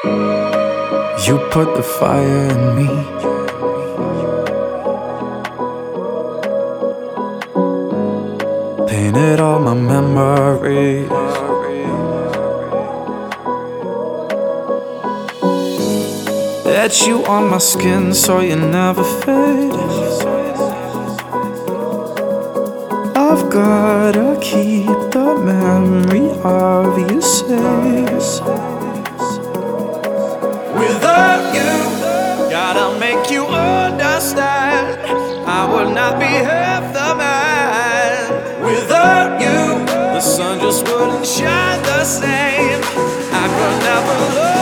You put the fire in me. Painted all my memories. Etch you on my skin so you never fade. I've gotta keep the memory of you safe. Without you, gotta make you understand, I would not be half the man. Without you, the sun just wouldn't shine the same. I could never love